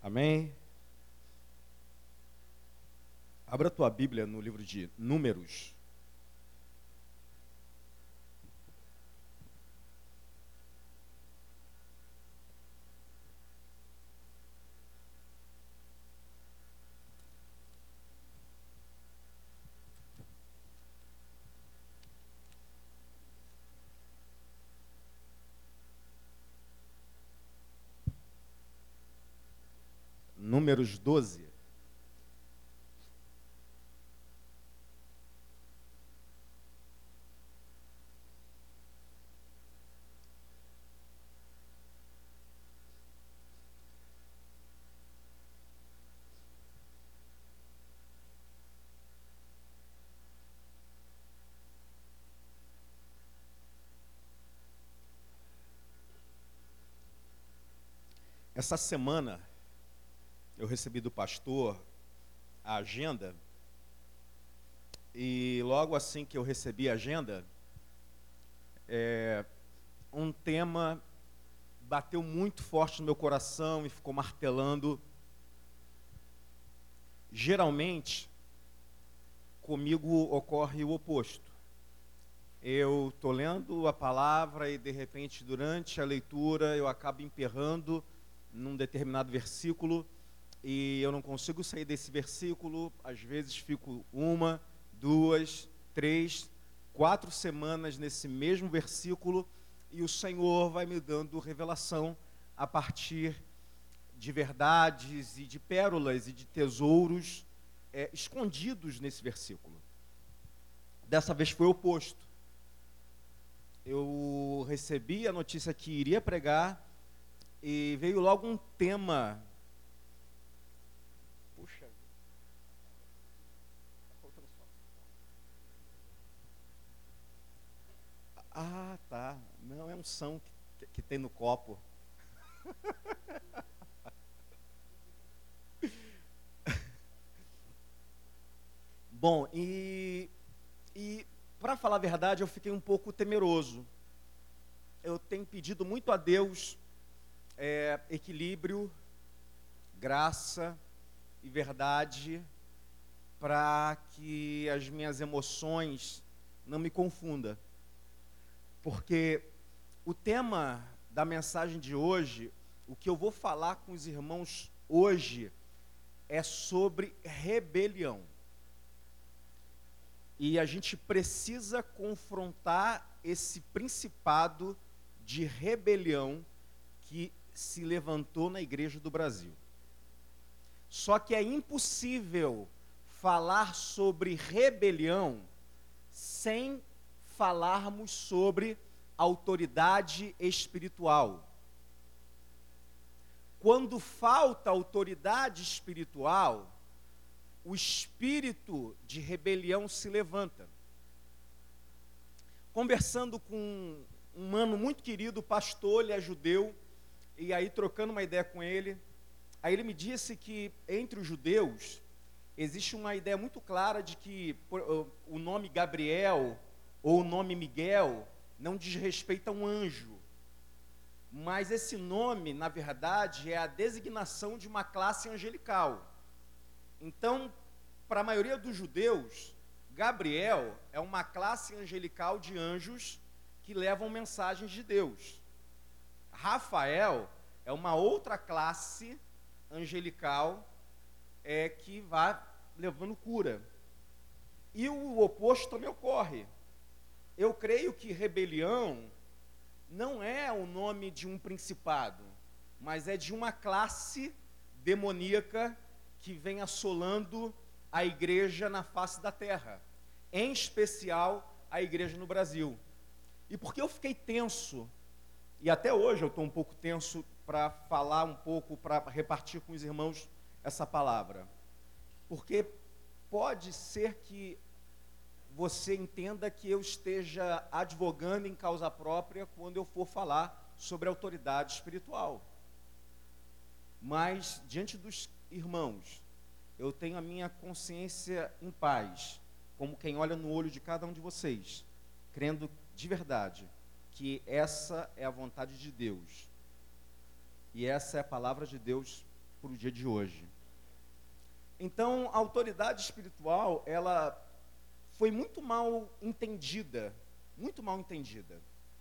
Amém? Abra a tua Bíblia no livro de Números. Números 12. Essa semana eu recebi do pastor a agenda e logo assim que eu recebi a agenda, um tema bateu muito forte no meu coração e ficou martelando. Geralmente, comigo ocorre o oposto. Eu estou lendo a palavra e de repente durante a leitura eu acabo emperrando num determinado versículo e eu não consigo sair desse versículo. Às vezes fico 1, 2, 3, 4 semanas nesse mesmo versículo e o Senhor vai me dando revelação a partir de verdades e de pérolas e de tesouros escondidos nesse versículo. Dessa vez foi o oposto. Eu recebi a notícia que iria pregar e veio logo um tema. Puxa. Ah, tá. Não, é um som que tem no copo. Bom, e para falar a verdade, eu fiquei um pouco temeroso. Eu tenho pedido muito a Deus equilíbrio, graça e verdade para que as minhas emoções não me confundam. Porque o tema da mensagem de hoje, o que eu vou falar com os irmãos hoje, é sobre rebelião. E a gente precisa confrontar esse principado de rebelião que se levantou na igreja do Brasil. Só que é impossível falar sobre rebelião sem falarmos sobre autoridade espiritual. Quando falta autoridade espiritual, o espírito de rebelião se levanta. Conversando com um mano muito querido, pastor, ele é judeu, e aí trocando uma ideia com ele, aí ele me disse que entre os judeus existe uma ideia muito clara de que o nome Gabriel ou o nome Miguel não diz respeito a um anjo, mas esse nome, na verdade, é a designação de uma classe angelical. Então, para a maioria dos judeus, Gabriel é uma classe angelical de anjos que levam mensagens de Deus. Rafael é uma outra classe angelical que vai levando cura. E o oposto também ocorre. Eu creio que rebelião não é o nome de um principado, mas é de uma classe demoníaca que vem assolando a igreja na face da terra, em especial a igreja no Brasil. E por que eu fiquei tenso, e até hoje eu estou um pouco tenso para falar um pouco, para repartir com os irmãos essa palavra? Porque pode ser que você entenda que eu esteja advogando em causa própria quando eu for falar sobre autoridade espiritual. Mas, diante dos irmãos, eu tenho a minha consciência em paz, como quem olha no olho de cada um de vocês, crendo de verdade que essa é a vontade de Deus. E essa é a palavra de Deus para o dia de hoje. Então, a autoridade espiritual, ela foi muito mal entendida, muito mal entendida.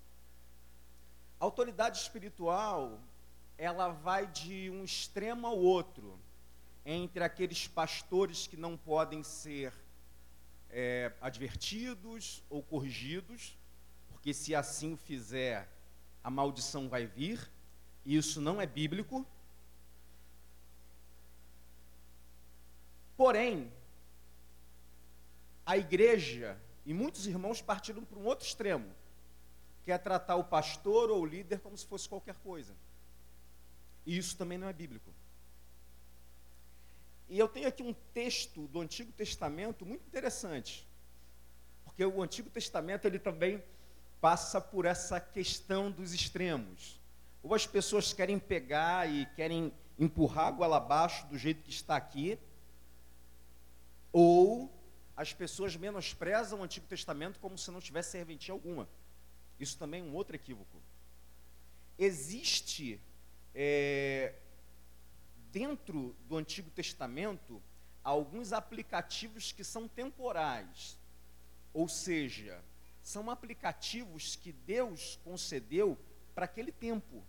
A autoridade espiritual, ela vai de um extremo ao outro, entre aqueles pastores que não podem ser advertidos ou corrigidos, porque se assim o fizer, a maldição vai vir, e isso não é bíblico. Porém, a igreja e muitos irmãos partiram para um outro extremo, que é tratar o pastor ou o líder como se fosse qualquer coisa. E isso também não é bíblico. E eu tenho aqui um texto do Antigo Testamento muito interessante, porque o Antigo Testamento ele também passa por essa questão dos extremos. Ou as pessoas querem pegar e querem empurrar a goela abaixo do jeito que está aqui, ou as pessoas menosprezam o Antigo Testamento como se não tivesse serventia alguma. Isso também é um outro equívoco. Existe dentro do Antigo Testamento alguns aplicativos que são temporais, ou seja, são aplicativos que Deus concedeu para aquele tempo,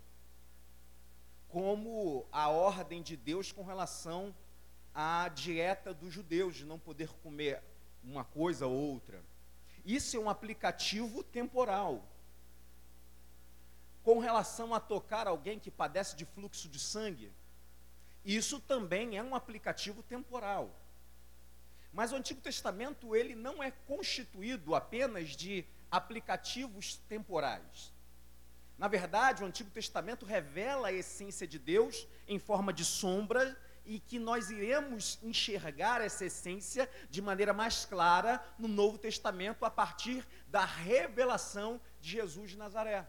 como a ordem de Deus com relação à dieta dos judeus, de não poder comer uma coisa ou outra. Isso é um aplicativo temporal. Com relação a tocar alguém que padece de fluxo de sangue, isso também é um aplicativo temporal. Mas o Antigo Testamento, ele não é constituído apenas de aplicativos temporais. Na verdade, o Antigo Testamento revela a essência de Deus em forma de sombra, e que nós iremos enxergar essa essência de maneira mais clara no Novo Testamento, a partir da revelação de Jesus de Nazaré.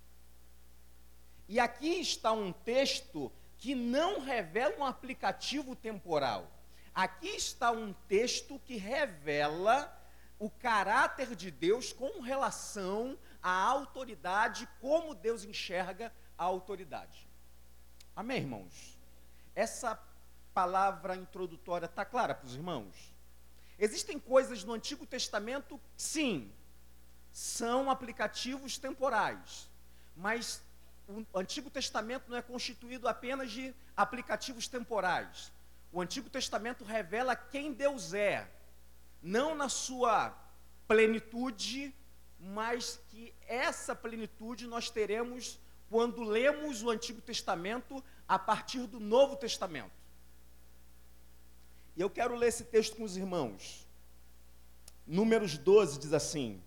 E aqui está um texto que não revela um aplicativo temporal. Aqui está um texto que revela o caráter de Deus com relação à autoridade, como Deus enxerga a autoridade. Amém, irmãos? Essa palavra introdutória está clara para os irmãos? Existem coisas no Antigo Testamento, sim, são aplicativos temporais, mas o Antigo Testamento não é constituído apenas de aplicativos temporais. O Antigo Testamento revela quem Deus é, não na sua plenitude, mas que essa plenitude nós teremos quando lemos o Antigo Testamento a partir do Novo Testamento. E eu quero ler esse texto com os irmãos. Números 12 diz assim: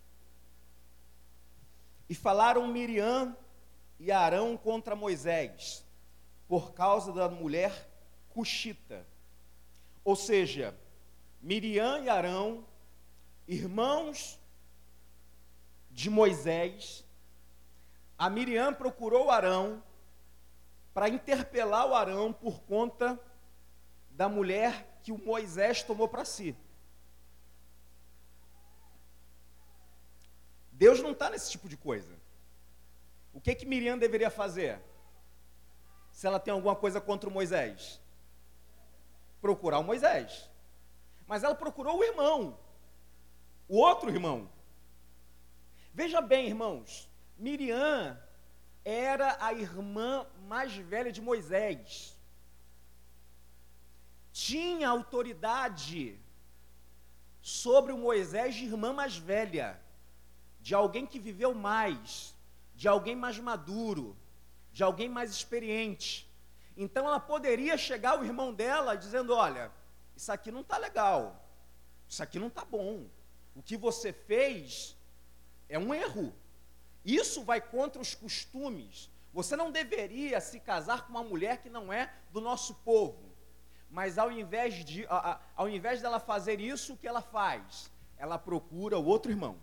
E falaram Miriam e Arão contra Moisés, por causa da mulher cuxita. Ou seja, Miriam e Arão, irmãos de Moisés, a Miriam procurou Arão para interpelar o Arão por conta da mulher que o Moisés tomou para si. Deus não está nesse tipo de coisa. O que Miriam deveria fazer? Se ela tem alguma coisa contra o Moisés? Procurar o Moisés. Mas ela procurou o irmão, o outro irmão. Veja bem, irmãos, Miriam era a irmã mais velha de Moisés. Tinha autoridade sobre o Moisés de irmã mais velha, de alguém que viveu mais, de alguém mais maduro, de alguém mais experiente. Então ela poderia chegar ao irmão dela dizendo: olha, isso aqui não está legal, isso aqui não está bom, o que você fez é um erro, isso vai contra os costumes, você não deveria se casar com uma mulher que não é do nosso povo. Mas ao invés dela fazer isso, o que ela faz? Ela procura o outro irmão,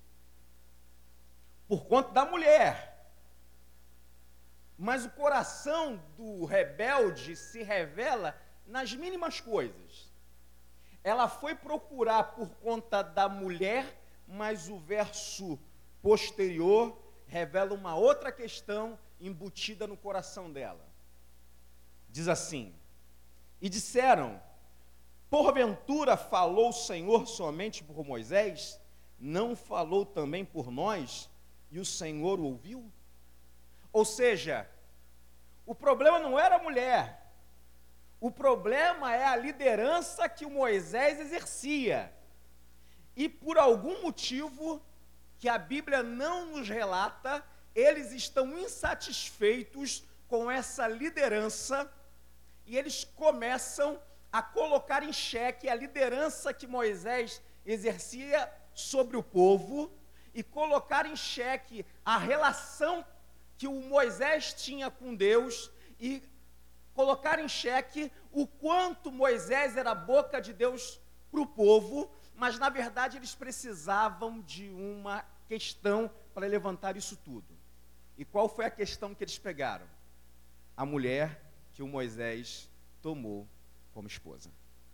por conta da mulher. Mas o coração do rebelde se revela nas mínimas coisas. Ela foi procurar por conta da mulher, mas o verso posterior revela uma outra questão embutida no coração dela. diz assim: e disseram, porventura falou o Senhor somente por Moisés? Não falou também por nós? E o Senhor o ouviu? Ou seja, o problema não era a mulher, o problema é a liderança que o Moisés exercia. E por algum motivo que a Bíblia não nos relata, eles estão insatisfeitos com essa liderança e eles começam a colocar em xeque a liderança que Moisés exercia sobre o povo e colocar em xeque a relação que o Moisés tinha com Deus e colocar em xeque o quanto Moisés era a boca de Deus para o povo, mas na verdade eles precisavam de uma questão para levantar isso tudo. E qual foi a questão que eles pegaram? A mulher que o Moisés tomou como esposa.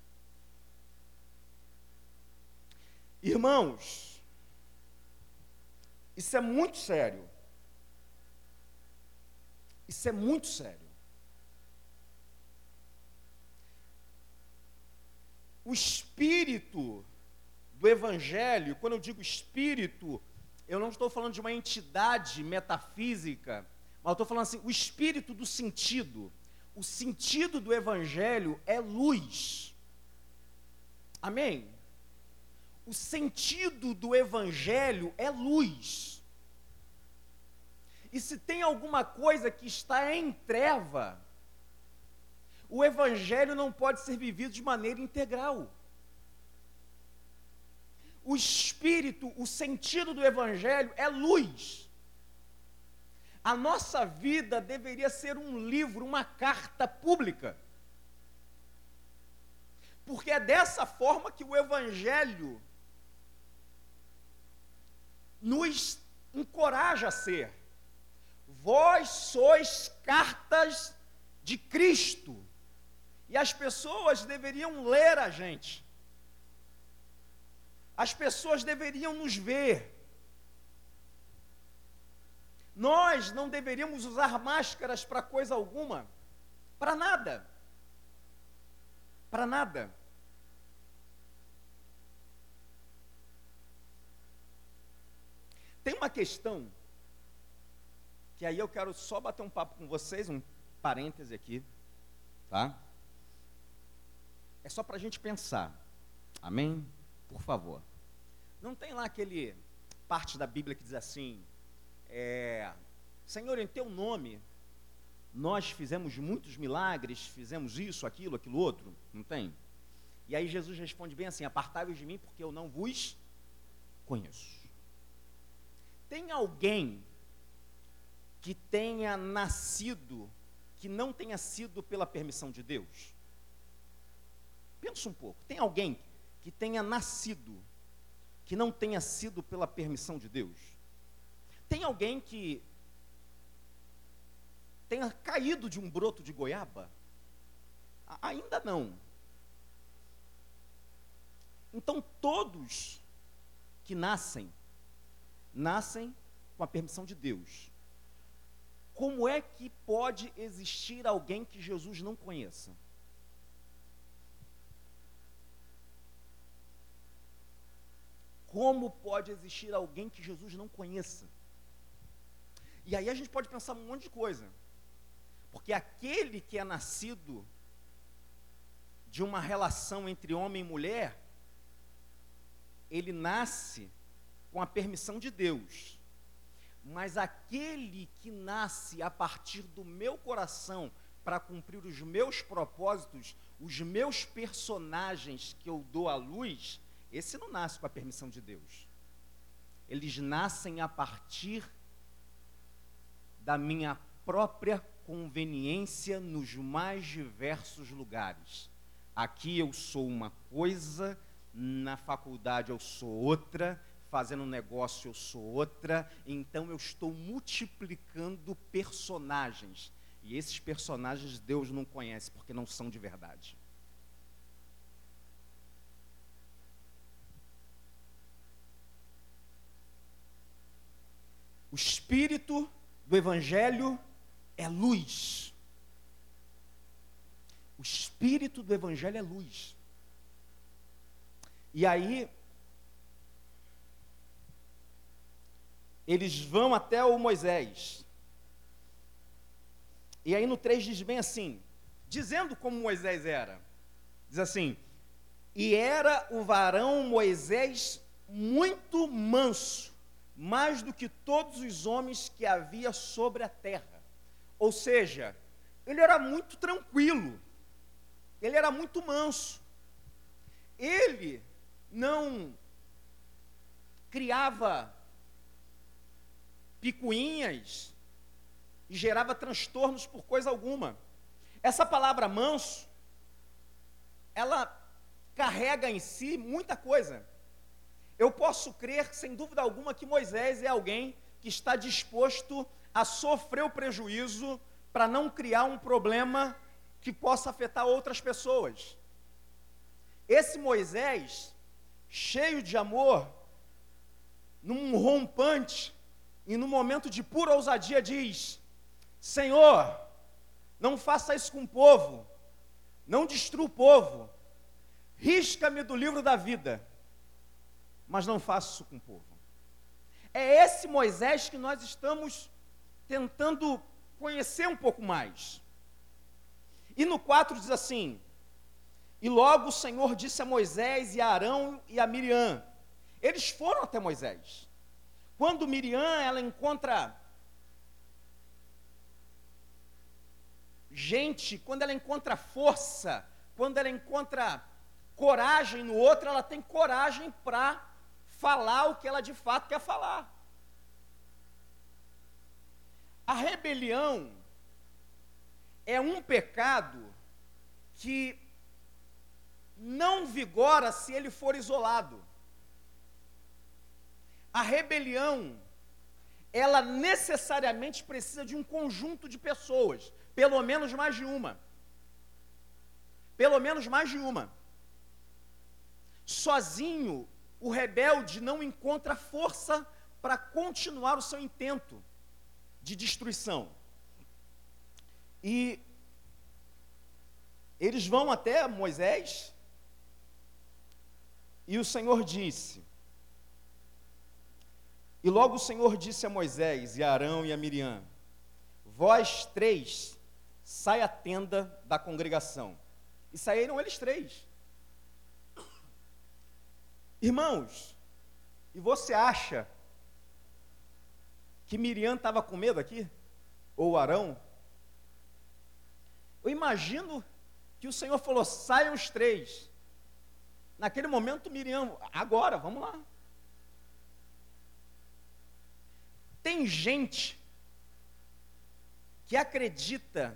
Irmãos, isso é muito sério. Isso é muito sério. O espírito do Evangelho, quando eu digo espírito, eu não estou falando de uma entidade metafísica, mas eu estou falando assim, o espírito do sentido. O sentido do Evangelho é luz. Amém? O sentido do Evangelho é luz. E se tem alguma coisa que está em treva, o Evangelho não pode ser vivido de maneira integral. O espírito, o sentido do Evangelho é luz. A nossa vida deveria ser um livro, uma carta pública. Porque é dessa forma que o Evangelho nos encoraja a ser. Vós sois cartas de Cristo. E as pessoas deveriam ler a gente. As pessoas deveriam nos ver. Nós não deveríamos usar máscaras para coisa alguma. Para nada. Para nada. Tem uma questão que aí eu quero só bater um papo com vocês, um parêntese aqui, tá? É só para a gente pensar, amém? Por favor. Não tem lá aquele parte da Bíblia que diz assim, Senhor, em teu nome, nós fizemos muitos milagres, fizemos isso, aquilo outro, não tem? E aí Jesus responde bem assim, apartai-vos de mim porque eu não vos conheço. Tem alguém que tenha nascido, que não tenha sido pela permissão de Deus? Pensa um pouco, tem alguém que tenha nascido, que não tenha sido pela permissão de Deus? Tem alguém que tenha caído de um broto de goiaba? Ainda não. Então todos que nascem com a permissão de Deus. Como é que pode existir alguém que Jesus não conheça? Como pode existir alguém que Jesus não conheça? E aí a gente pode pensar um monte de coisa. Porque aquele que é nascido de uma relação entre homem e mulher, ele nasce com a permissão de Deus. Mas aquele que nasce a partir do meu coração para cumprir os meus propósitos, os meus personagens que eu dou à luz, esse não nasce com a permissão de Deus. Eles nascem a partir da minha própria conveniência nos mais diversos lugares. Aqui eu sou uma coisa, na faculdade eu sou outra, fazendo um negócio eu sou outra, então eu estou multiplicando personagens. E esses personagens Deus não conhece, porque não são de verdade. O espírito do Evangelho é luz. espírito do evangelho é luz. E aí, eles vão até o Moisés. E aí no 3 diz bem assim, dizendo como Moisés era. Diz assim, e era o varão Moisés muito manso, mais do que todos os homens que havia sobre a terra. Ou seja, ele era muito tranquilo, ele era muito manso. Ele não criava picuinhas e gerava transtornos por coisa alguma. Essa palavra manso, ela carrega em si muita coisa. Eu posso crer, sem dúvida alguma, que Moisés é alguém que está disposto a sofrer o prejuízo para não criar um problema que possa afetar outras pessoas. Esse Moisés, cheio de amor, num rompante e num momento de pura ousadia, diz: Senhor, não faça isso com o povo, não destrua o povo, risca-me do livro da vida, mas não faça isso com o povo. É esse Moisés que nós estamos tentando conhecer um pouco mais. E no 4 diz assim, e logo o Senhor disse a Moisés e a Arão e a Miriam, eles foram até Moisés. Quando Miriam, ela encontra gente, quando ela encontra força, quando ela encontra coragem no outro, ela tem coragem para falar o que ela de fato quer falar. A rebelião é um pecado que não vigora se ele for isolado. A rebelião, ela necessariamente precisa de um conjunto de pessoas, pelo menos mais de uma. Pelo menos mais de uma. Sozinho, o rebelde não encontra força para continuar o seu intento de destruição. E eles vão até Moisés, e o Senhor disse, e logo o Senhor disse a Moisés, e a Arão e a Miriam, vós três, sai à tenda da congregação. E saíram eles três. Irmãos, e você acha que Miriam estava com medo aqui? Ou Arão? Eu imagino que o Senhor falou, saiam os três. Naquele momento Miriam, agora, vamos lá. Tem gente que acredita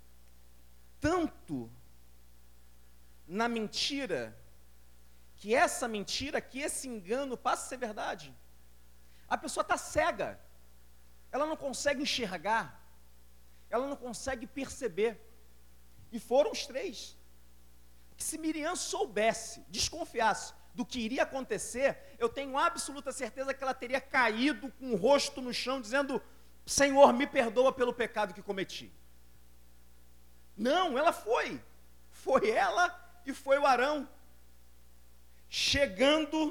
tanto na mentira, que essa mentira, que esse engano passa a ser verdade. A pessoa está cega, ela não consegue enxergar, ela não consegue perceber. E foram os três. Porque se Miriam soubesse, desconfiasse do que iria acontecer, eu tenho absoluta certeza que ela teria caído com o rosto no chão, dizendo, Senhor, me perdoa pelo pecado que cometi. Não, ela foi. Foi ela e foi o Arão. Chegando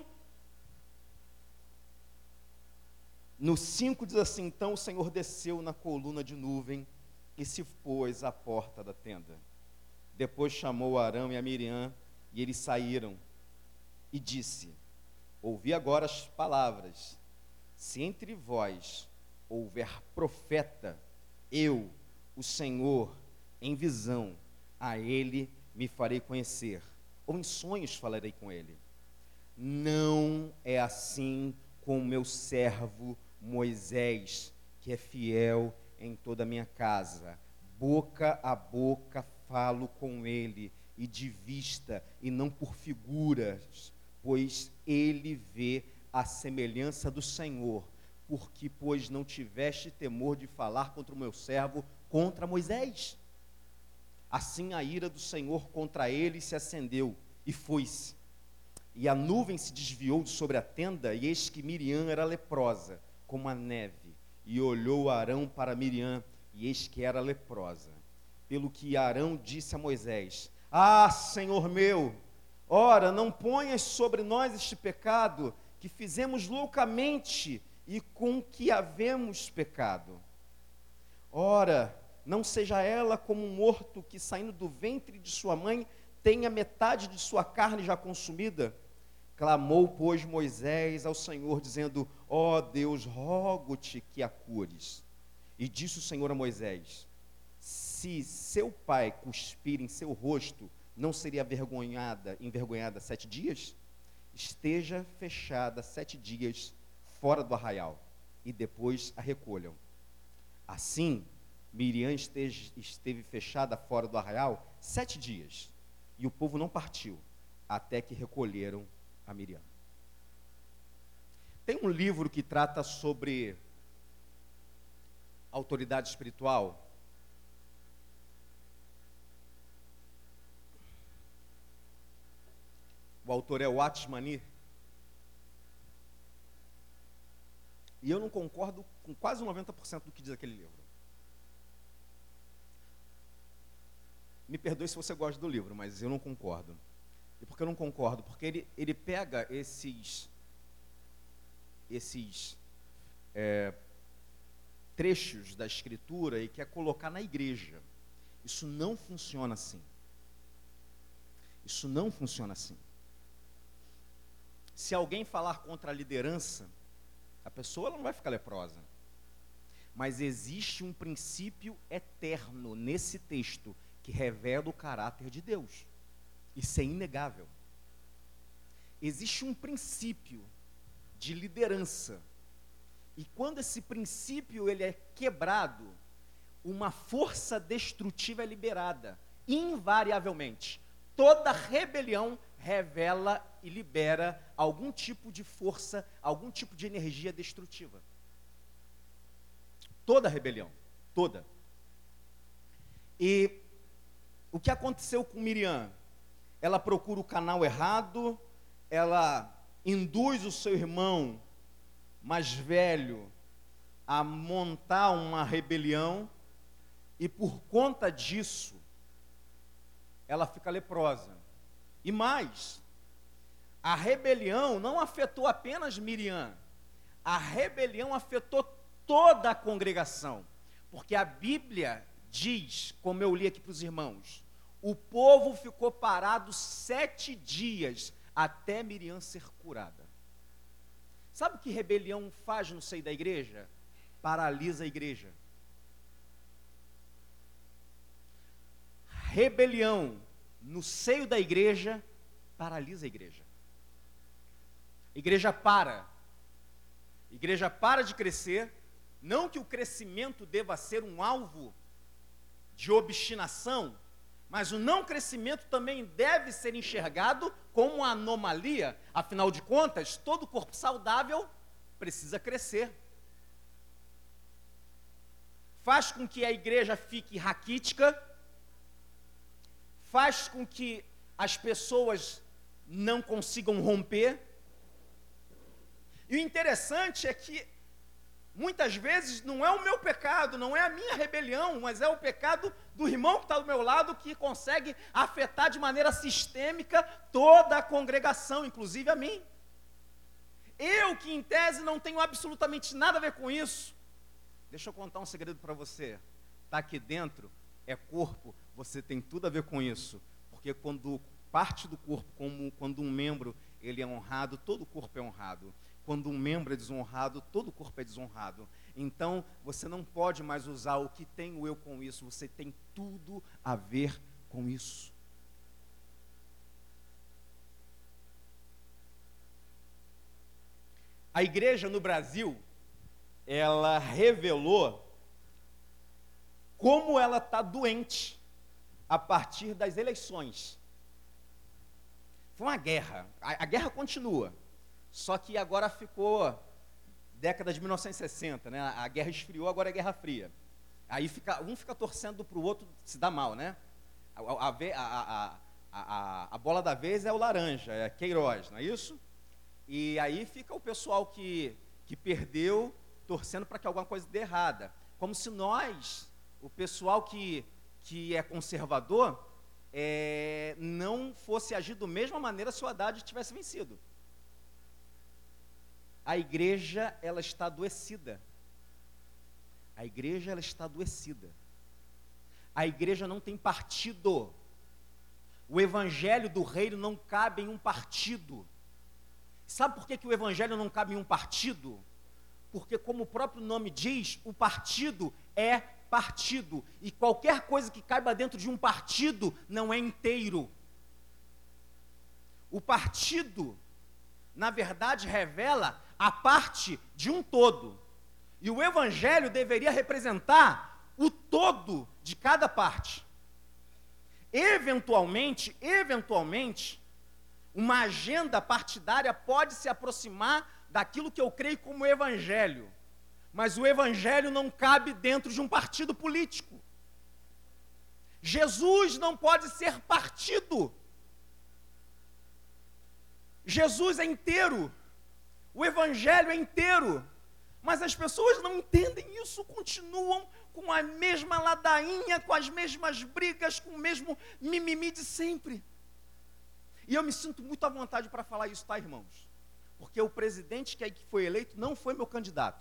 no 5 diz assim, então o Senhor desceu na coluna de nuvem e se pôs à porta da tenda. Depois chamou Arão e a Miriam e eles saíram e disse, ouvi agora as palavras, se entre vós houver profeta, eu, o Senhor, em visão, a ele me farei conhecer, ou em sonhos falarei com ele. Não é assim com o meu servo Moisés, que é fiel em toda a minha casa. Boca a boca falo com ele, e de vista, e não por figuras, pois ele vê a semelhança do Senhor, porque, pois, não tiveste temor de falar contra o meu servo, contra Moisés. Assim a ira do Senhor contra ele se acendeu, e foi-se. E a nuvem se desviou de sobre a tenda, e eis que Miriam era leprosa, como a neve. E olhou Arão para Miriam, e eis que era leprosa. Pelo que Arão disse a Moisés, Ah, Senhor meu, ora, não ponhas sobre nós este pecado, que fizemos loucamente e com que havemos pecado. Ora, não seja ela como um morto que, saindo do ventre de sua mãe, tenha metade de sua carne já consumida. Clamou, pois, Moisés ao Senhor, dizendo: ó Deus, rogo-te que a cures. E disse o Senhor a Moisés: se seu pai cuspir em seu rosto, não seria envergonhada 7 dias? Esteja fechada 7 dias fora do arraial, e depois a recolham. Assim, Miriam esteve fechada fora do arraial 7 dias, e o povo não partiu, até que recolheram a Miriam. Tem um livro que trata sobre autoridade espiritual. O autor é o Atmani. E eu não concordo com quase 90% do que diz aquele livro. Me perdoe se você gosta do livro, mas eu não concordo. E por que eu não concordo? Porque ele pega esses trechos da Escritura e quer colocar na igreja. Isso não funciona assim. Isso não funciona assim. Se alguém falar contra a liderança, a pessoa não vai ficar leprosa. Mas existe um princípio eterno nesse texto que revela o caráter de Deus. Isso é inegável. Existe um princípio de liderança. E quando esse princípio ele é quebrado, uma força destrutiva é liberada, invariavelmente. Toda rebelião revela e libera algum tipo de força, algum tipo de energia destrutiva. Toda rebelião, toda. E o que aconteceu com Miriam? Ela procura o canal errado, ela induz o seu irmão mais velho a montar uma rebelião, e por conta disso, ela fica leprosa. E mais, a rebelião não afetou apenas Miriam, a rebelião afetou toda a congregação, porque a Bíblia diz, como eu li aqui para os irmãos, o povo ficou parado 7 dias até Miriam ser curada. Sabe o que rebelião faz no seio da igreja? Paralisa a igreja. Rebelião no seio da igreja paralisa a igreja. Igreja para de crescer. Não que o crescimento deva ser um alvo de obstinação, mas o não crescimento também deve ser enxergado como uma anomalia. Afinal de contas, todo corpo saudável precisa crescer. Faz com que a igreja fique raquítica, faz com que as pessoas não consigam romper. E o interessante é que muitas vezes não é o meu pecado, não é a minha rebelião, mas é o pecado do irmão que está do meu lado, que consegue afetar de maneira sistêmica toda a congregação, inclusive a mim. Eu que em tese não tenho absolutamente nada a ver com isso. Deixa eu contar um segredo para você. Está aqui dentro, é corpo, você tem tudo a ver com isso. Porque quando parte do corpo, quando um membro ele é honrado, todo o corpo é honrado. Quando um membro é desonrado, todo o corpo é desonrado. Então, você não pode mais usar o que tenho eu com isso, você tem tudo a ver com isso. A igreja no Brasil, ela revelou como ela está doente a partir das eleições. Foi uma guerra, a guerra continua. Só que agora ficou década de 1960, né? A guerra esfriou, agora é Guerra Fria. Aí um fica torcendo para o outro se dar mal, né? A bola da vez é o laranja, é Queiroz, não é isso? E aí fica o pessoal que perdeu torcendo para que alguma coisa dê errada. Como se nós, o pessoal que é conservador, não fosse agir da mesma maneira se o Haddad tivesse vencido. A igreja, ela está adoecida. A igreja, ela está adoecida. A igreja não tem partido. O evangelho do reino não cabe em um partido. Sabe por que o evangelho não cabe em um partido? Porque, como o próprio nome diz, o partido é partido. E qualquer coisa que caiba dentro de um partido não é inteiro. O partido, na verdade, revela a parte de um todo. E o evangelho deveria representar o todo de cada parte. Eventualmente, uma agenda partidária pode se aproximar daquilo que eu creio como evangelho. Mas o evangelho não cabe dentro de um partido político. Jesus não pode ser partido. Jesus é inteiro. O evangelho é inteiro. Mas as pessoas não entendem isso, continuam com a mesma ladainha, com as mesmas brigas, com o mesmo mimimi de sempre. E eu me sinto muito à vontade para falar isso, tá, irmãos? Porque o presidente que foi eleito não foi meu candidato.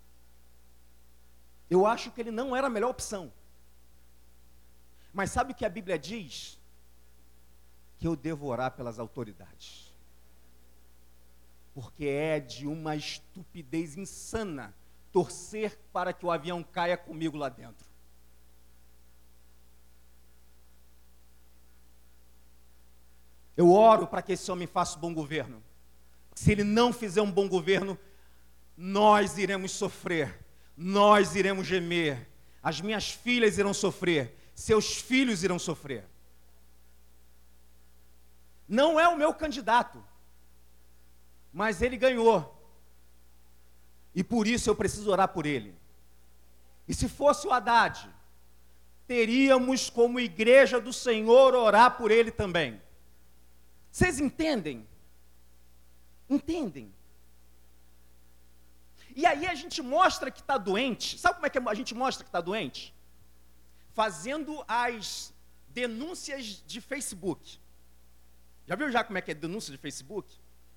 Eu acho que ele não era a melhor opção. Mas sabe o que a Bíblia diz? Que eu devo orar pelas autoridades. Porque é de uma estupidez insana torcer para que o avião caia comigo lá dentro. Eu oro para que esse homem faça um bom governo. Se ele não fizer um bom governo, nós iremos sofrer, nós iremos gemer, as minhas filhas irão sofrer, seus filhos irão sofrer. Não é o meu candidato, mas ele ganhou. E por isso eu preciso orar por ele. E se fosse o Haddad, teríamos como igreja do Senhor orar por ele também. Vocês entendem? Entendem? E aí a gente mostra que está doente. Sabe como é que a gente mostra que está doente? Fazendo as denúncias de Facebook. Já viu como é que é denúncia de Facebook?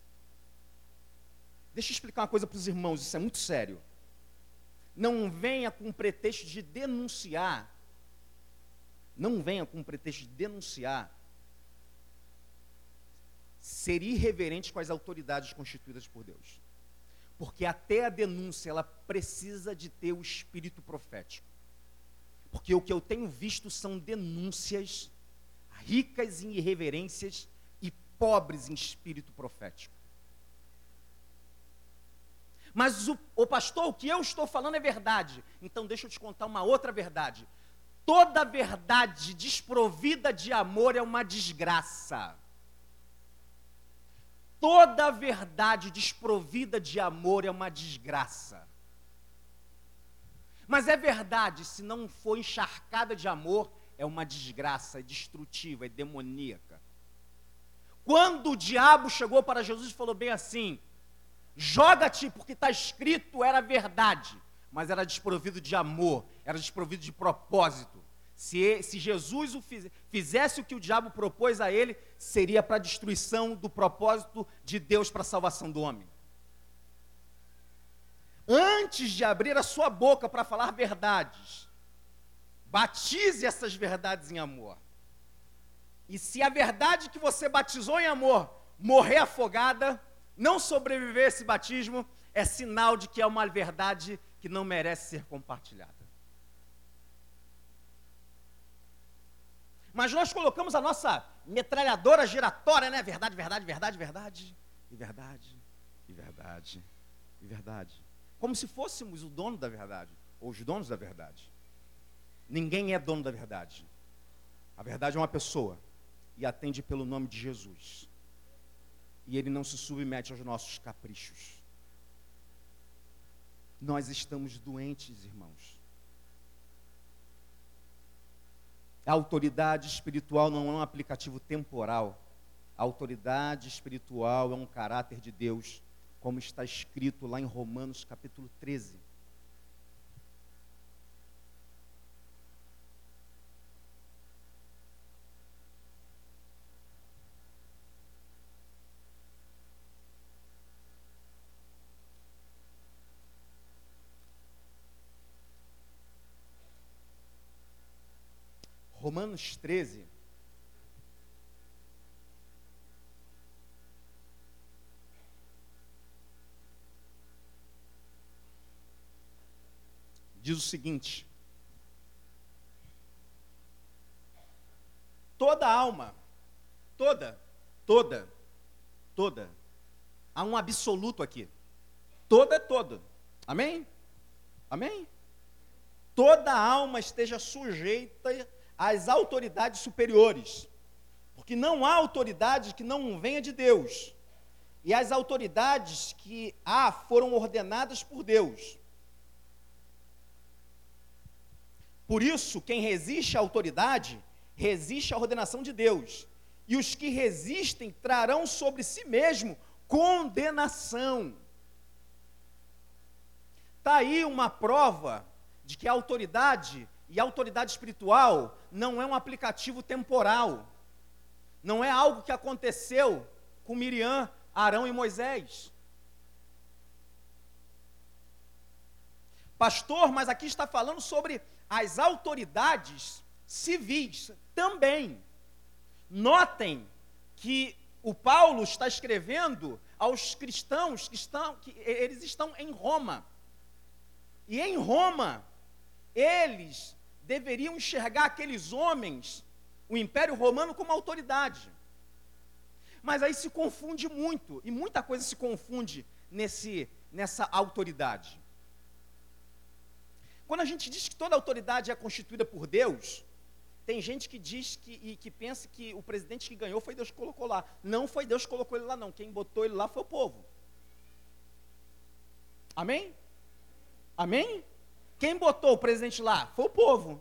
Deixa eu explicar uma coisa para os irmãos, isso é muito sério. Não venha com o pretexto de denunciar. Não venha com o pretexto de denunciar. Ser irreverente com as autoridades constituídas por Deus. Porque até a denúncia, ela precisa de ter o espírito profético. Porque o que eu tenho visto são denúncias ricas em irreverências e pobres em espírito profético. Mas o pastor, o que eu estou falando é verdade. Então deixa eu te contar uma outra verdade. Toda verdade desprovida de amor é uma desgraça. Toda verdade desprovida de amor é uma desgraça. Mas é verdade, se não for encharcada de amor, é uma desgraça, é destrutiva, é demoníaca. Quando o diabo chegou para Jesus e falou bem assim: joga-te, porque está escrito, era verdade, mas era desprovido de amor, era desprovido de propósito. Se Jesus fizesse o que o diabo propôs a ele, seria para a destruição do propósito de Deus para a salvação do homem. Antes de abrir a sua boca para falar verdades, batize essas verdades em amor. E se a verdade que você batizou em amor morrer afogada, não sobreviver a esse batismo, é sinal de que é uma verdade que não merece ser compartilhada. Mas nós colocamos a nossa metralhadora giratória, né? Verdade, verdade, verdade, verdade. E verdade, e verdade, e verdade. Como se fôssemos o dono da verdade, ou os donos da verdade. Ninguém é dono da verdade. A verdade é uma pessoa, e atende pelo nome de Jesus. E ele não se submete aos nossos caprichos. Nós estamos doentes, irmãos. A autoridade espiritual não é um aplicativo temporal. A autoridade espiritual é um caráter de Deus, como está escrito lá em Romanos capítulo 13. Romanos 13. Diz o seguinte: toda alma, toda, há um absoluto aqui, toda, amém? Amém? Toda alma esteja sujeita às autoridades superiores, porque não há autoridade que não venha de Deus, e as autoridades que há foram ordenadas por Deus. Por isso, quem resiste à autoridade, resiste à ordenação de Deus. E os que resistem trarão sobre si mesmo condenação. Está aí uma prova de que a autoridade e a autoridade espiritual não é um aplicativo temporal. Não é algo que aconteceu com Miriam, Arão e Moisés. Pastor, mas aqui está falando sobre as autoridades civis também. Notem que o Paulo está escrevendo aos cristãos que eles estão em Roma. E em Roma, eles deveriam enxergar aqueles homens, o Império Romano, como autoridade. Mas aí se confunde muito, e muita coisa se confunde nessa autoridade. Quando a gente diz que toda autoridade é constituída por Deus, tem gente que diz que pensa que o presidente que ganhou foi Deus que colocou lá. Não foi Deus que colocou ele lá, não. Quem botou ele lá foi o povo. Amém? Amém? Quem botou o presidente lá foi o povo.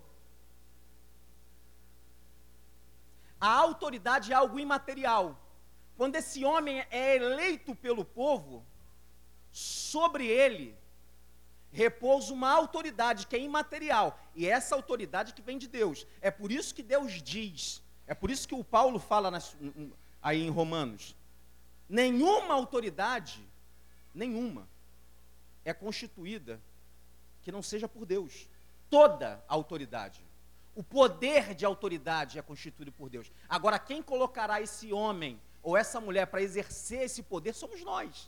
A autoridade é algo imaterial. Quando esse homem é eleito pelo povo, sobre ele repousa uma autoridade que é imaterial, e essa autoridade que vem de Deus. É por isso que Deus diz, é por isso que o Paulo fala aí em Romanos, nenhuma autoridade, nenhuma, é constituída que não seja por Deus. Toda autoridade, o poder de autoridade é constituído por Deus. Agora, quem colocará esse homem ou essa mulher para exercer esse poder somos nós.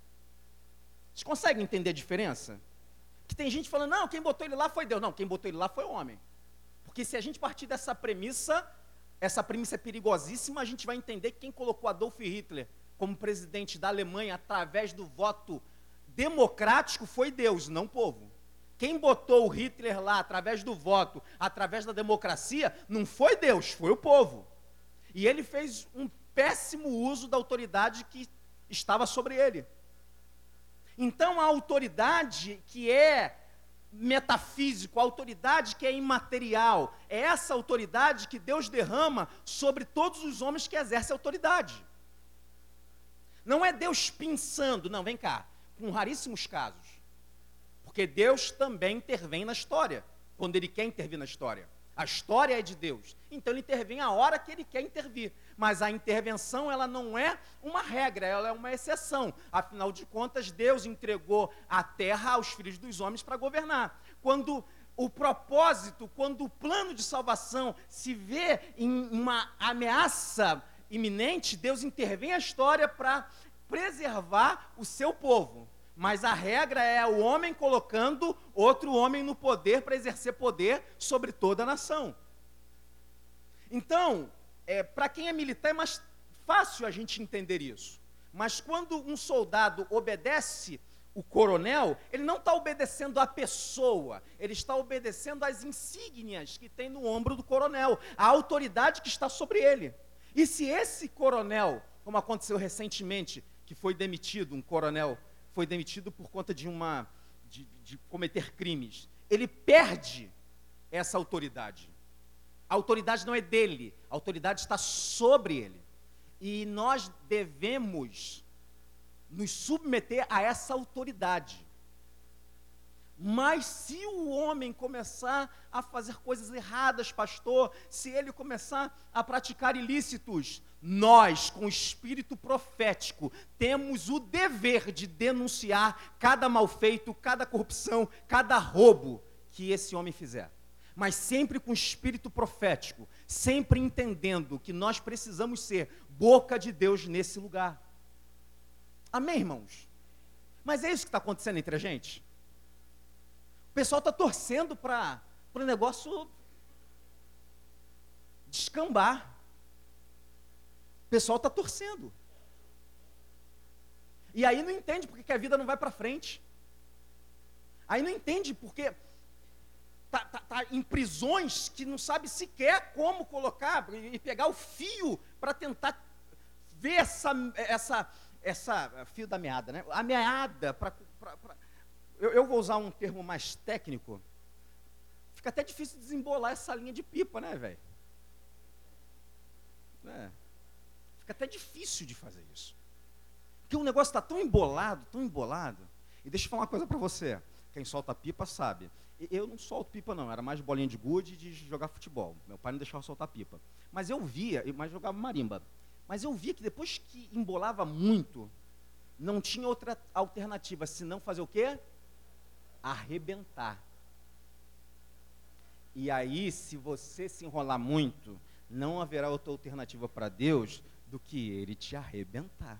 Vocês conseguem entender a diferença? Que tem gente falando, não, quem botou ele lá foi Deus. Não, quem botou ele lá foi o homem. Porque se a gente partir dessa premissa é perigosíssima, a gente vai entender que quem colocou Adolf Hitler como presidente da Alemanha através do voto democrático foi Deus, não o povo. Quem botou o Hitler lá através do voto, através da democracia, não foi Deus, foi o povo. E ele fez um péssimo uso da autoridade que estava sobre ele. Então a autoridade que é metafísico, a autoridade que é imaterial, é essa autoridade que Deus derrama sobre todos os homens que exercem autoridade. Não é Deus pensando, não, vem cá, com raríssimos casos. Porque Deus também intervém na história, quando Ele quer intervir na história. A história é de Deus, então Ele intervém a hora que Ele quer intervir. Mas a intervenção, ela não é uma regra, ela é uma exceção. Afinal de contas, Deus entregou a terra aos filhos dos homens para governar. Quando o propósito, quando o plano de salvação se vê em uma ameaça iminente, Deus intervém na história para preservar o seu povo. Mas a regra é o homem colocando outro homem no poder para exercer poder sobre toda a nação. Então, para quem é militar é mais fácil a gente entender isso. Mas quando um soldado obedece o coronel, ele não está obedecendo a pessoa, ele está obedecendo às insígnias que tem no ombro do coronel, a autoridade que está sobre ele. E se esse coronel, como aconteceu recentemente, que foi demitido, um coronel foi demitido por conta de cometer crimes, ele perde essa autoridade. A autoridade não é dele, a autoridade está sobre ele. E nós devemos nos submeter a essa autoridade. Mas se o homem começar a fazer coisas erradas, pastor, se ele começar a praticar ilícitos, nós, com o espírito profético, temos o dever de denunciar cada malfeito, cada corrupção, cada roubo que esse homem fizer. mas sempre com espírito profético, sempre entendendo que nós precisamos ser boca de Deus nesse lugar. Amém, irmãos? Mas é isso que está acontecendo entre a gente? O pessoal está torcendo para o negócio descambar. O pessoal está torcendo. E aí não entende porque que a vida não vai para frente. Aí não entende porque tá em prisões que não sabe sequer como colocar e pegar o fio para tentar ver essa fio da meada, né? A meada eu vou usar um termo mais técnico. Fica até difícil desembolar essa linha de pipa, né, velho? Fica até difícil de fazer isso. Porque o negócio está tão embolado, tão embolado. E deixa eu falar uma coisa para você. Quem solta pipa sabe. Eu não solto pipa não, era mais bolinha de gude de jogar futebol. Meu pai não deixava eu soltar pipa. Mas eu via, mas jogava marimba. Mas eu via que depois que embolava muito, não tinha outra alternativa, senão fazer o quê? Arrebentar. E aí, se você se enrolar muito, não haverá outra alternativa para Deus do que Ele te arrebentar.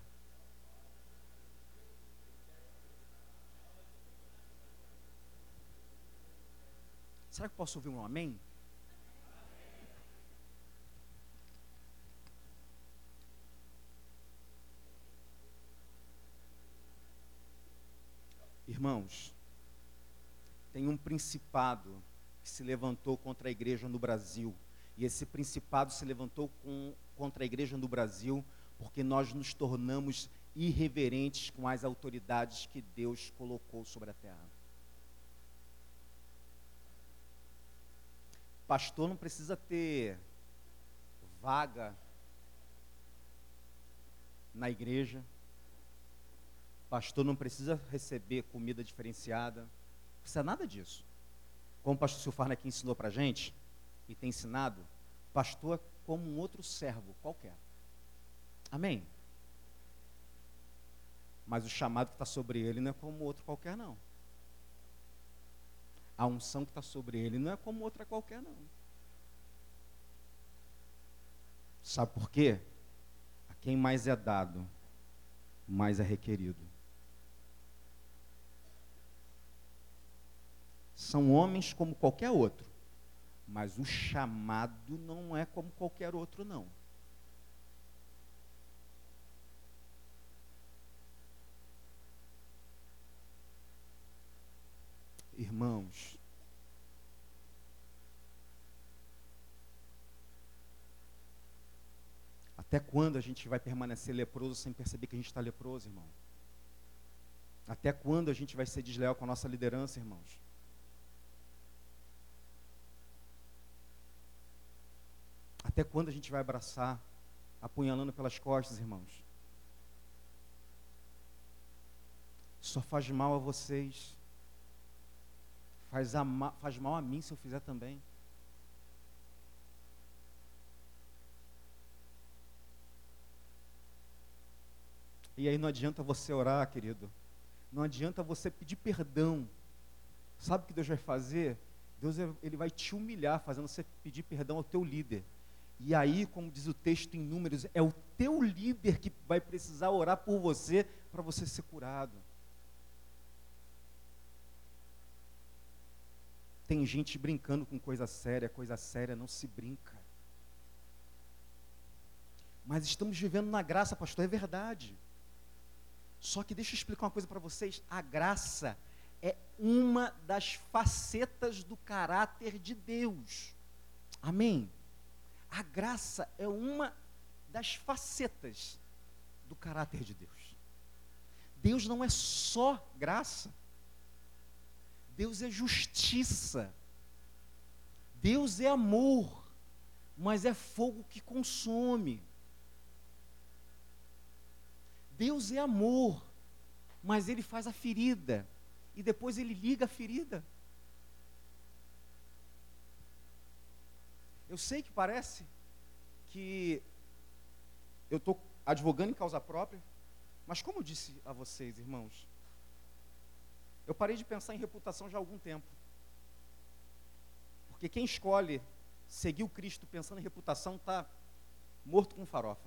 Será que eu posso ouvir um amém? Irmãos, tem um principado que se levantou contra a igreja no Brasil. E esse principado se levantou contra a igreja no Brasil porque nós nos tornamos irreverentes com as autoridades que Deus colocou sobre a terra. Pastor não precisa ter vaga na igreja. Pastor não precisa receber comida diferenciada. Não precisa nada disso. Como o pastor Silfarna aqui ensinou para a gente, e tem ensinado, pastor é como um outro servo qualquer. Amém? Mas o chamado que está sobre ele não é como outro qualquer, não. A unção que está sobre ele não é como outra qualquer, não. Sabe por quê? A quem mais é dado, mais é requerido. São homens como qualquer outro, mas o chamado não é como qualquer outro, não. Irmãos, até quando a gente vai permanecer leproso sem perceber que a gente está leproso, irmão? Até quando a gente vai ser desleal com a nossa liderança, irmãos? Até quando a gente vai abraçar, apunhalando pelas costas, irmãos? Só faz mal a vocês. Faz mal a mim se eu fizer também. E aí não adianta você orar, querido. Não adianta você pedir perdão. Sabe o que Deus vai fazer? Deus ele vai te humilhar, fazendo você pedir perdão ao teu líder. E aí, como diz o texto em Números, é o teu líder que vai precisar orar por você, para você ser curado. Tem gente brincando com coisa séria não se brinca. Mas estamos vivendo na graça, pastor, é verdade. Só que deixa eu explicar uma coisa para vocês. A graça é uma das facetas do caráter de Deus. Amém? A graça é uma das facetas do caráter de Deus. Deus não é só graça. Deus é justiça. Deus é amor, mas é fogo que consome. Deus é amor, mas Ele faz a ferida, e depois Ele liga a ferida. Eu sei que parece que eu estou advogando em causa própria, mas como eu disse a vocês, irmãos, eu parei de pensar em reputação já há algum tempo. Porque quem escolhe seguir o Cristo pensando em reputação está morto com farofa.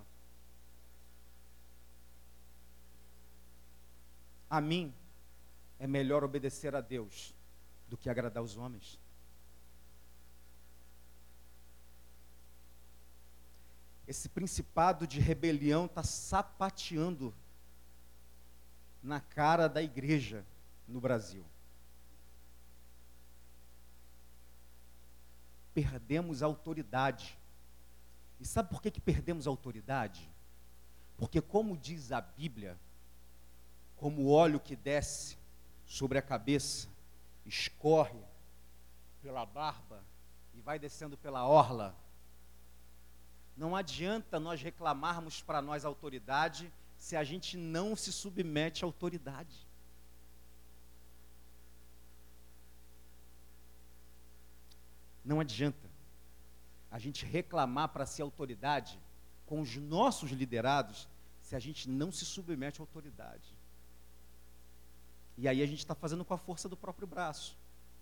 A mim é melhor obedecer a Deus do que agradar os homens. Esse principado de rebelião está sapateando na cara da igreja no Brasil. Perdemos a autoridade. E sabe por que perdemos a autoridade? Porque, como diz a Bíblia, como o óleo que desce sobre a cabeça, escorre pela barba e vai descendo pela orla, não adianta nós reclamarmos para nós a autoridade se a gente não se submete à autoridade. Não adianta a gente reclamar para ser autoridade com os nossos liderados se a gente não se submete à autoridade. E aí a gente está fazendo com a força do próprio braço.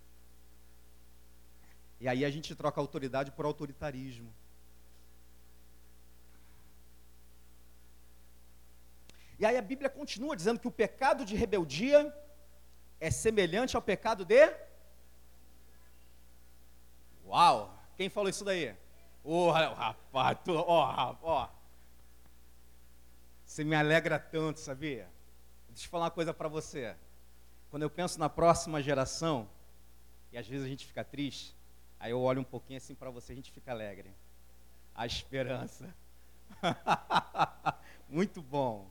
E aí a gente troca a autoridade por autoritarismo. E aí a Bíblia continua dizendo que o pecado de rebeldia é semelhante ao pecado de... Uau! Quem falou isso daí? Ô, rapaz, ó. Você me alegra tanto, sabia? Deixa eu falar uma coisa para você. Quando eu penso na próxima geração, e às vezes a gente fica triste, aí eu olho um pouquinho assim para você, a gente fica alegre. A esperança. Muito bom.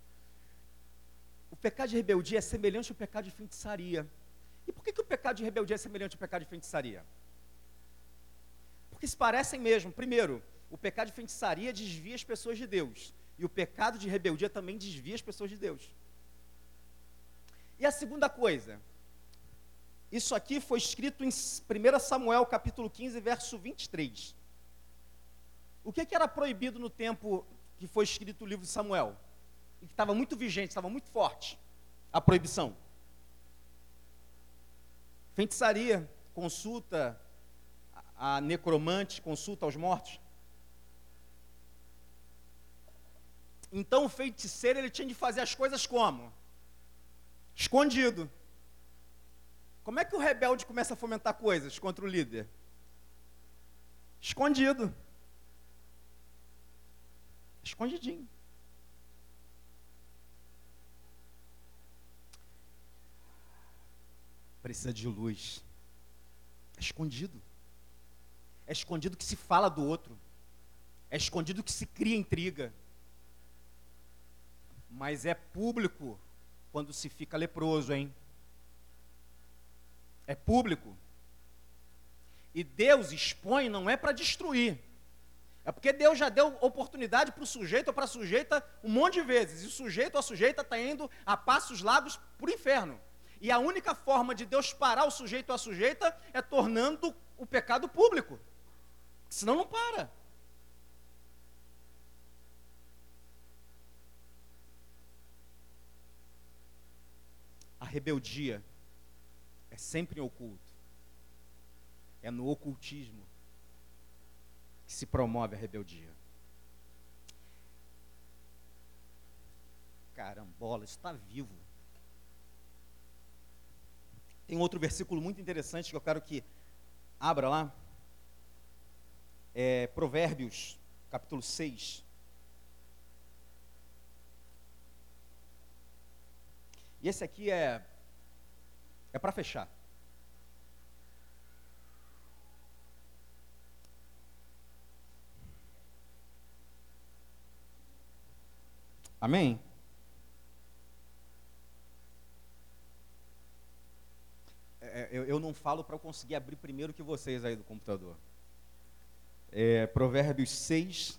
O pecado de rebeldia é semelhante ao pecado de feitiçaria. E por que o pecado de rebeldia é semelhante ao pecado de feitiçaria? Porque se parecem mesmo. Primeiro, o pecado de feitiçaria desvia as pessoas de Deus. E o pecado de rebeldia também desvia as pessoas de Deus. E a segunda coisa, isso aqui foi escrito em 1 Samuel capítulo 15, verso 23. O que era proibido no tempo que foi escrito o livro de Samuel? E que estava muito vigente, estava muito forte, a proibição. Feitiçaria, consulta a necromante, consulta aos mortos. Então o feiticeiro, ele tinha de fazer as coisas como? Escondido. Como é que o rebelde começa a fomentar coisas contra o líder? Escondido. Escondidinho. Precisa de luz. É escondido. É escondido que se fala do outro. É escondido que se cria intriga. Mas é público quando se fica leproso, hein? É público. E Deus expõe não é para destruir. É porque Deus já deu oportunidade para o sujeito ou para a sujeita um monte de vezes. E o sujeito ou a sujeita está indo a passos largos para o inferno. E a única forma de Deus parar o sujeito ou a sujeita é tornando o pecado público. Senão não para. A rebeldia é sempre em oculto. É no ocultismo que se promove a rebeldia. Carambola, isso está vivo. Tem outro versículo muito interessante que eu quero que abra lá. É Provérbios, capítulo 6. E esse aqui é para fechar. Amém? Eu não falo para eu conseguir abrir primeiro que vocês aí do computador. Provérbios 6.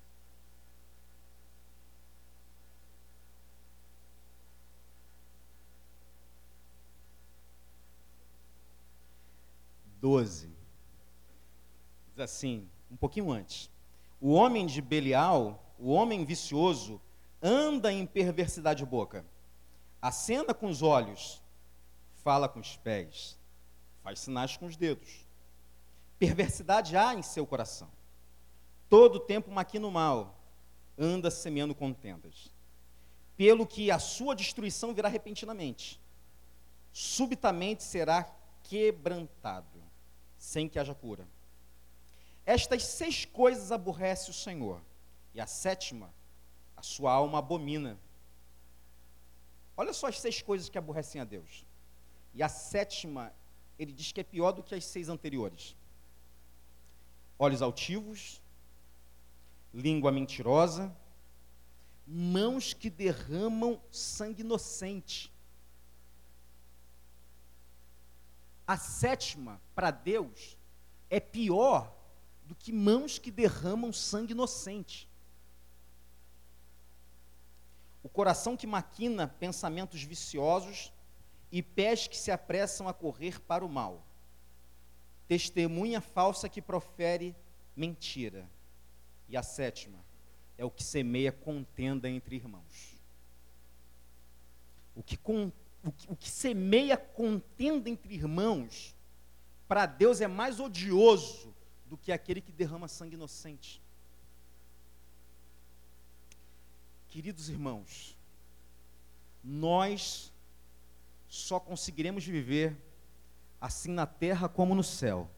Diz assim, um pouquinho antes: o homem de Belial, o homem vicioso, anda em perversidade de boca, acena com os olhos, fala com os pés, faz sinais com os dedos. perversidade há em seu coração. Todo tempo maquina o mal, anda semeando contendas. Pelo que a sua destruição virá repentinamente. Subitamente será quebrantado, sem que haja cura. Estas 6 coisas aborrece o Senhor, e a 7ª, a sua alma abomina. Olha só as 6 coisas que aborrecem a Deus. E a 7ª, ele diz que é pior do que as 6 anteriores. Olhos altivos, língua mentirosa, mãos que derramam sangue inocente. A 7ª, para Deus, é pior do que mãos que derramam sangue inocente. O coração que maquina pensamentos viciosos e pés que se apressam a correr para o mal. Testemunha falsa que profere mentira. E a 7ª é o que semeia contenda entre irmãos. O que semeia contenda entre irmãos, para Deus é mais odioso do que aquele que derrama sangue inocente. Queridos irmãos, nós só conseguiremos viver assim na terra como no céu,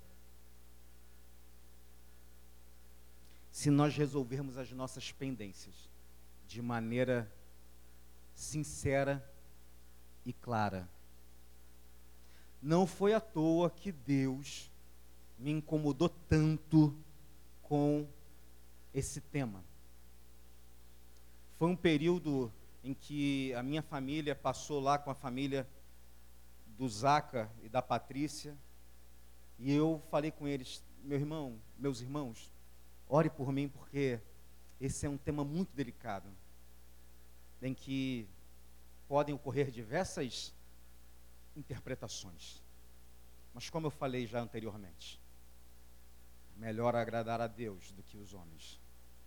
se nós resolvermos as nossas pendências de maneira sincera e clara. Não foi à toa que Deus me incomodou tanto com esse tema. Foi um período em que a minha família passou lá com a família do Zaca e da Patrícia, e eu falei com eles: meus irmãos, ore por mim, porque esse é um tema muito delicado, em que podem ocorrer diversas interpretações. Mas como eu falei já anteriormente, melhor agradar a Deus do que os homens.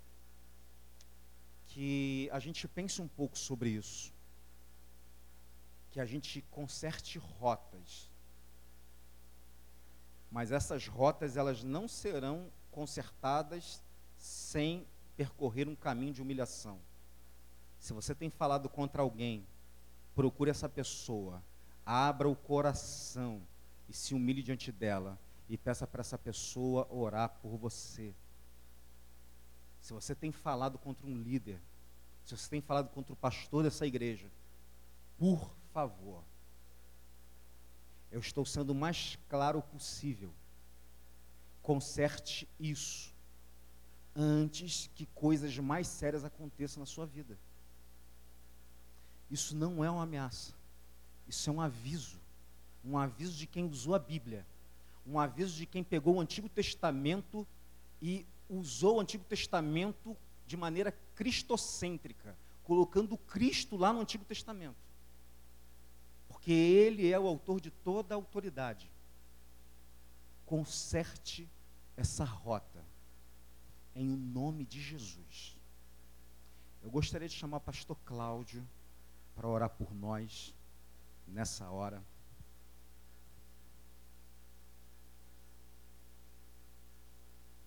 Que a gente pense um pouco sobre isso. Que a gente conserte rotas. Mas essas rotas, elas não serão consertadas sem percorrer um caminho de humilhação. Se você tem falado contra alguém, procure essa pessoa, abra o coração e se humilhe diante dela e peça para essa pessoa orar por você. Se você tem falado contra um líder, se você tem falado contra o pastor dessa igreja, por favor, eu estou sendo o mais claro possível, conserte isso antes que coisas mais sérias aconteçam na sua vida. Isso não é uma ameaça, isso é um aviso de quem usou a Bíblia, um aviso de quem pegou o Antigo Testamento e usou o Antigo Testamento de maneira cristocêntrica, colocando Cristo lá no Antigo Testamento, porque Ele é o autor de toda a autoridade. Conserte essa rota, em nome de Jesus. Eu gostaria de chamar o pastor Cláudio para orar por nós, nessa hora.